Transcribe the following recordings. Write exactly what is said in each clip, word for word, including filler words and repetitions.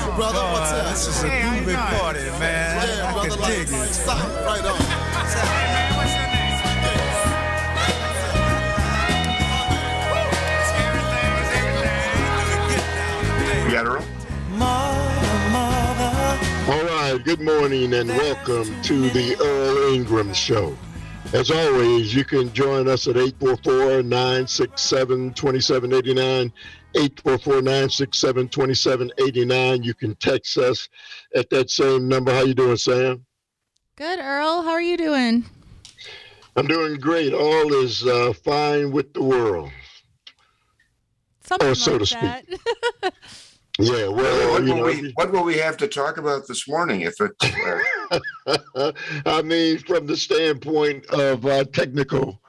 on, brother. Oh, What's up? This is a Hey, how you groovy doing? party, man. Yeah, I brother. can Like, dig it. stop. Right on. Hey, man, what's your name? Everything is everything. We got Earl? Mother, mother. All right, good morning and welcome to the Earl Ingram Show. As always, you can join us at eight four four, nine six seven, two seven eight nine, eight four four, nine six seven, two seven eight nine. You can text us at that same number. How you doing, Sam? Good, Earl. How are you doing? I'm doing great. All is uh, fine with the world. Something Or so like to that. Yeah, well, What you will, know, we, what will we have to talk about this morning if it... Uh, I mean, from the standpoint of uh, technical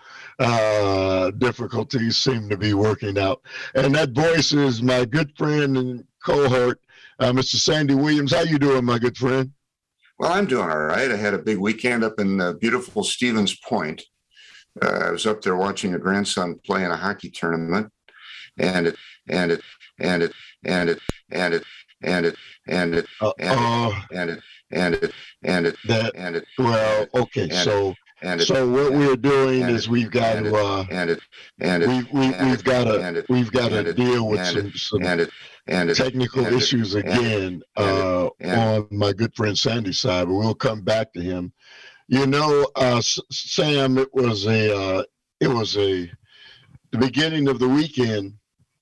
uh, difficulties seem to be working out. And that voice is my good friend and cohort, uh, Mister Sandy Williams. How you doing, my good friend? well, I'm doing all right. I had a big weekend up in uh, beautiful Stevens Point. Uh, I was up there watching a grandson play in a hockey tournament. And it, and it, and it, and it, and it, and it, and it, Uh, and uh, it, and it, and it, and it, that, and it, well, okay, and so and it, so what we're doing and is it, we've got and to it, uh, and it, and it, we we and we've it, got and to it, we've got and to it, deal with and some it, some and it, and it, technical and it, issues and it, again and it, uh, and it. on my good friend Sandy's side, but we'll come back to him. You know, uh, S- Sam, it was a uh, it was a the beginning of the weekend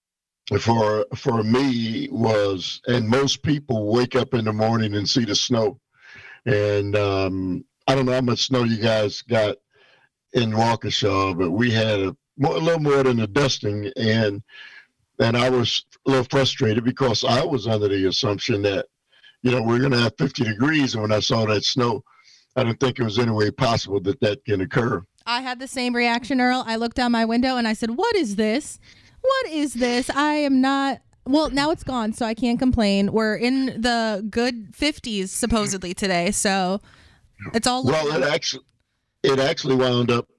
for for me was, and most people wake up in the morning and see the snow, and um, I don't know how much snow you guys got in Waukesha, but we had a, more, a little more than a dusting, and and I was a little frustrated because I was under the assumption that, you know, we're going to have fifty degrees, and when I saw that snow, I didn't think it was any way possible that that can occur. I had the same reaction, Earl. I looked out my window and I said, what is this? What is this? I am not. Well, now it's gone, so I can't complain. We're in the good fifties supposedly today, so it's all. Well, it actually it actually wound up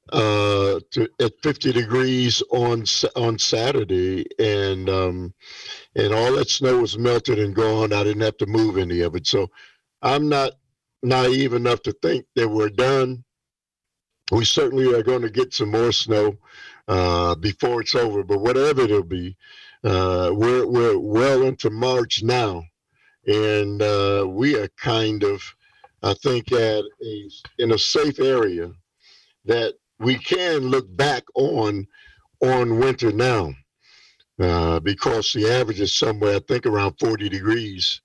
uh, to, at fifty degrees on on Saturday, and um, and all that snow was melted and gone. I didn't have to move any of it, so I'm not naive enough to think that we're done. We certainly are going to get some more snow uh, before it's over, but whatever it'll be, uh, we're we're well into March now, and uh, we are kind of, I think, at a in a safe area that we can look back on on winter now, uh, because the average is somewhere, I think, around forty degrees.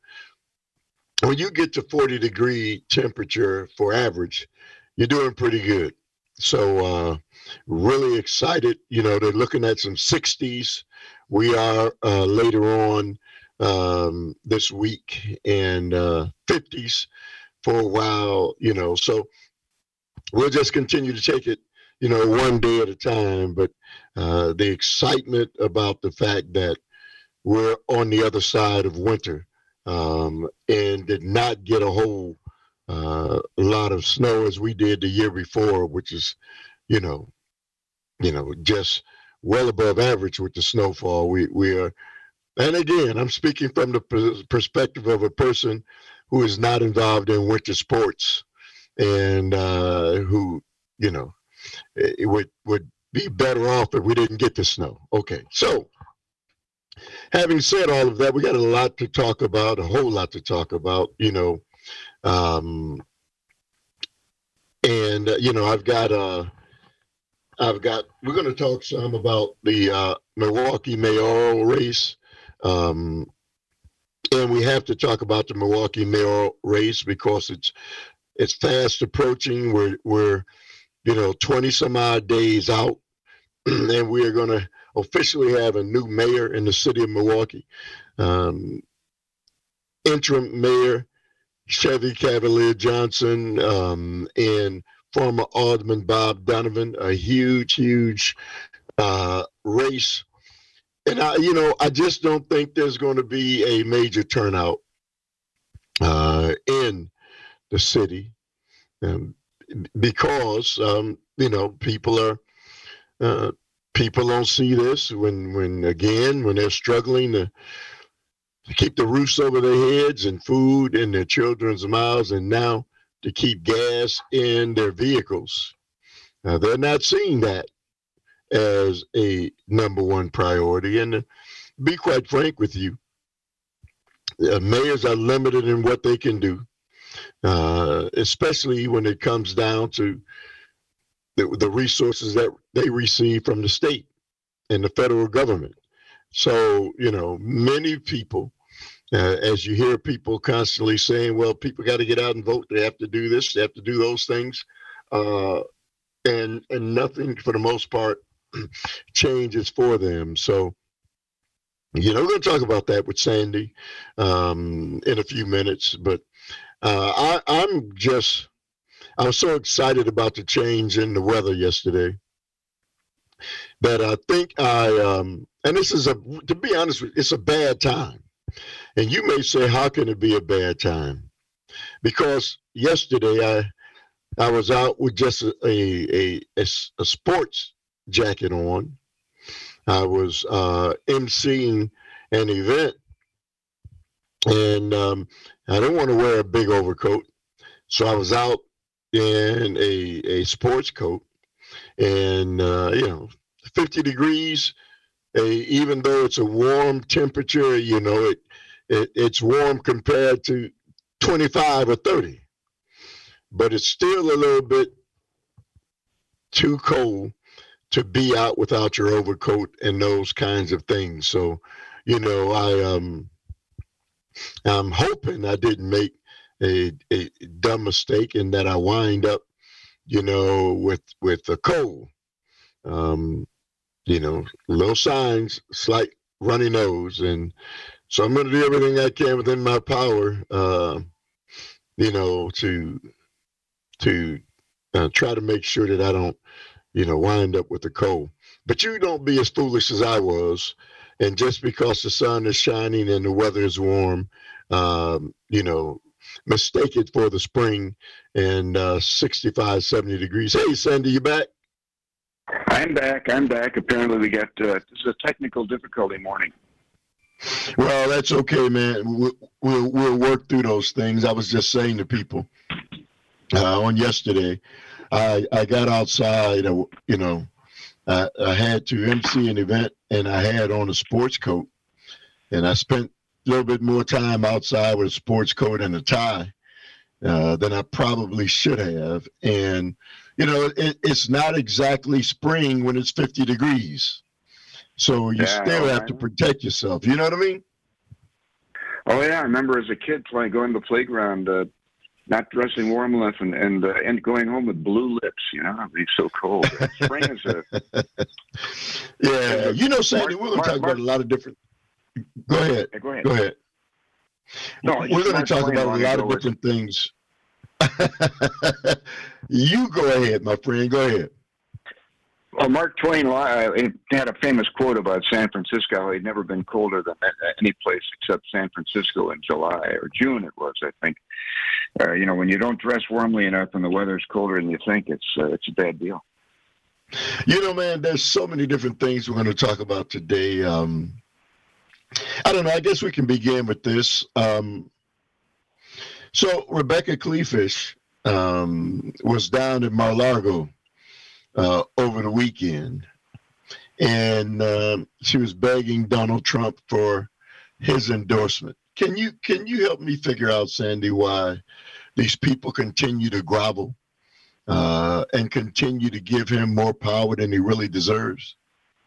When you get to forty degree temperature for average, you're doing pretty good. So uh, really excited. You know, they're looking at some sixties. We are uh, later on um, this week, and uh, fifties for a while. You know, so we'll just continue to take it, you know, one day at a time. But uh, the excitement about the fact that we're on the other side of winter, um, and did not get a whole uh, lot of snow as we did the year before, which is, you know, you know, just well above average with the snowfall. We we are, and again, I'm speaking from the pers- perspective of a person who is not involved in winter sports, and uh, who, you know, it would would be better off if we didn't get the snow. Okay, so having said all of that, we got a lot to talk about, a whole lot to talk about, you know. Um, and, uh, you know, I've got, uh, I've got, we're going to talk some about the uh, Milwaukee mayoral race. Um, and we have to talk about the Milwaukee mayoral race because it's, it's fast approaching. We're, we're, you know, twenty some odd days out, and we are going to officially have a new mayor in the city of Milwaukee. Um, interim mayor Chevy Cavalier Johnson, um, and former Alderman Bob Donovan, a huge, huge uh, race. And, I, you know, I just don't think there's going to be a major turnout uh, in the city, um, because, um, you know, people are, uh, people don't see this when, when again, when they're struggling to to keep the roofs over their heads and food in their children's mouths, and now to keep gas in their vehicles. Now, they're not seeing that as a number one priority. And to be quite frank with you, uh, mayors are limited in what they can do, uh, especially when it comes down to the, the resources that they receive from the state and the federal government. So, you know, many people, uh, as you hear people constantly saying, well, people got to get out and vote. They have to do this. They have to do those things. Uh, and and nothing, for the most part, changes for them. So, you know, we're going to talk about that with Sandy um, in a few minutes. But uh, I, I'm just, I was so excited about the change in the weather yesterday that I think I, um, and this is a, to be honest with you, it's a bad time. And you may say, how can it be a bad time? Because yesterday I, I was out with just a, a, a, a sports jacket on. I was uh, emceeing an event, and um, I didn't want to wear a big overcoat. So I was out in a, a sports coat, and, uh, you know, fifty degrees, a, even though it's a warm temperature, you know, it, it it's warm compared to twenty-five or thirty. But it's still a little bit too cold to be out without your overcoat and those kinds of things. So, you know, I um, I'm hoping I didn't make a, a dumb mistake and that I wind up, you know, with with a cold. Um, you know, little signs, slight runny nose, and so I'm going to do everything I can within my power, uh, you know, to. to uh, try to make sure that I don't, you know, wind up with a cold. But you don't be as foolish as I was. And just because the sun is shining and the weather is warm, um, you know, mistake it for the spring and uh, sixty-five, seventy degrees. Hey, Sandy, you back? I'm back. I'm back. Apparently we got, uh, this is a technical difficulty morning. Well, that's okay, man. We'll, we'll, we'll work through those things. I was just saying to people, Uh, on yesterday, I I got outside. Uh, you know, I, I had to emcee an event, and I had on a sports coat, and I spent a little bit more time outside with a sports coat and a tie uh, than I probably should have. And you know, it, it's not exactly spring when it's fifty degrees, so you Yeah, still have right. to protect yourself. You know what I mean? Oh, yeah. I remember as a kid playing, going to the playground, uh, not dressing warm enough and and, uh, and going home with blue lips, you know, it'd be so cold. Spring is a... Yeah, you know, Sandy, Mark- we're going to Mark- talk about Mark- a lot of different... Go ahead. Yeah, go ahead. Go ahead. No, we're just going to Mark talk Twain about a long lot ago of was- different things. You go ahead, my friend. Go ahead. Well, Mark Twain uh, had a famous quote about San Francisco. He'd never been colder than any place except San Francisco in July or June. It was, I think. Uh, you know, when you don't dress warmly enough and the weather's colder than you think, it's uh, it's a bad deal. You know, man, there's so many different things we're going to talk about today. Um, I don't know. I guess we can begin with this. Um, so Rebecca Kleefisch um, was down in Mar-a-Lago uh, over the weekend, and um, she was begging Donald Trump for his endorsement. Can you can you help me figure out, Sandy, why these people continue to grovel uh, and continue to give him more power than he really deserves?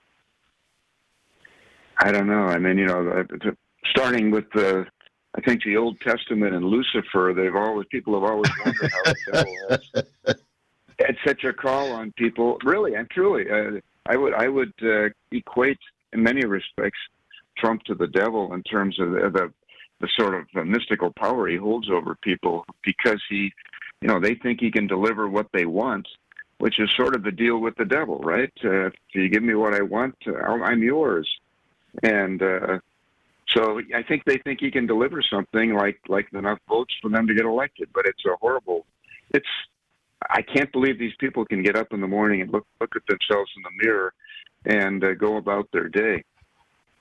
I don't know. I mean, you know, uh, starting with the, I think the Old Testament and Lucifer, they've always people have always wondered how the devil has had such a call on people. Really and truly, uh, I would I would uh, equate in many respects Trump to the devil in terms of the the, the sort of uh, mystical power he holds over people, because he, you know, they think he can deliver what they want, which is sort of the deal with the devil, right? Uh, if you give me what I want, uh, I'll, I'm yours. And uh, so I think they think he can deliver something like, like enough votes for them to get elected. But it's a horrible, it's, I can't believe these people can get up in the morning and look, look at themselves in the mirror and uh, go about their day.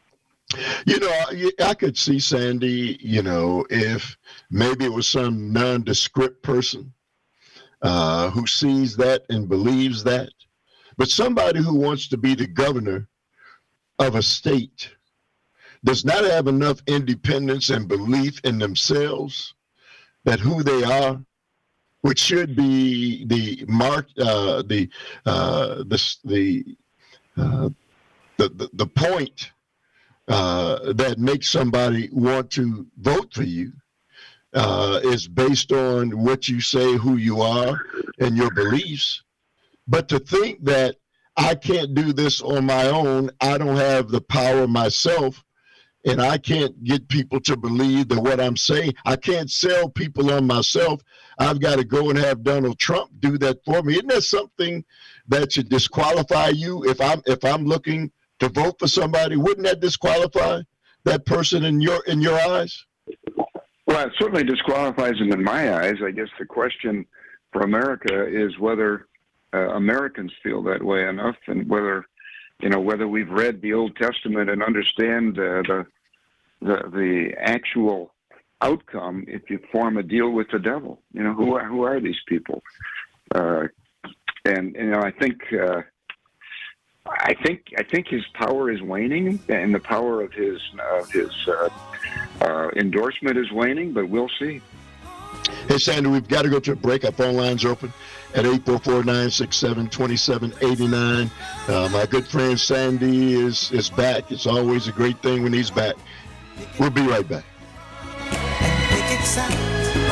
You know, I, I could see, Sandy, you know, if maybe it was some nondescript person uh, who sees that and believes that, but somebody who wants to be the governor of a state does not have enough independence and belief in themselves that who they are, which should be the mark, uh, the, uh, the, the, uh, the, the, the point uh, that makes somebody want to vote for you uh, is based on what you say, who you are, and your beliefs. But to think that I can't do this on my own, I don't have the power myself, and I can't get people to believe that what I'm saying, I can't sell people on myself. I've got to go and have Donald Trump do that for me. Isn't that something that should disqualify you? If I'm if I'm looking to vote for somebody, wouldn't that disqualify that person in your in your eyes? Well, it certainly disqualifies them in my eyes. I guess the question for America is whether uh, Americans feel that way enough, and whether, you know, whether we've read the Old Testament and understand uh, the the the actual outcome if you form a deal with the devil. You know, who are, who are these people? Uh, and you know, I think uh, I think I think his power is waning, and the power of his of his uh, uh, endorsement is waning. But we'll see. Hey, Sandy, we've got to go to a break. Our phone lines are open at eight four four, nine six seven, two seven eight nine. Uh, my good friend Sandy is is back. It's always a great thing when he's back. We'll be right back. Make it sound.